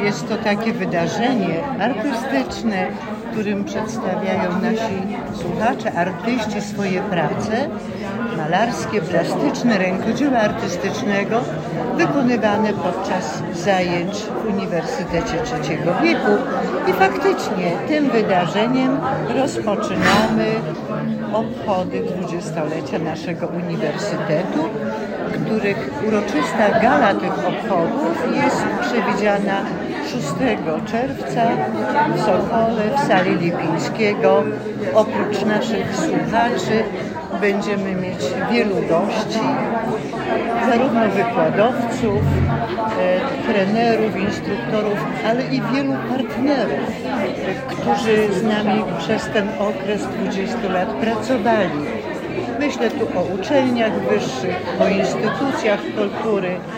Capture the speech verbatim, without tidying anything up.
jest to takie wydarzenie artystyczne, w którym przedstawiają nasi słuchacze, artyści swoje prace malarskie, plastyczne, rękodzieła artystycznego wykonywane podczas zajęć w Uniwersytecie Trzeciego Wieku. I faktycznie tym wydarzeniem rozpoczynamy obchody dwudziestolecia naszego uniwersytetu, których uroczysta gala tych obchodów jest przewidziana szóstego czerwca w Sokole, w sali Lipińskiego. Oprócz naszych słuchaczy będziemy mieć wielu gości, zarówno wykładowców, e, trenerów, instruktorów, ale i wielu partnerów, którzy z nami przez ten okres dwudziestu lat pracowali. Myślę tu o uczelniach wyższych, o instytucjach kultury,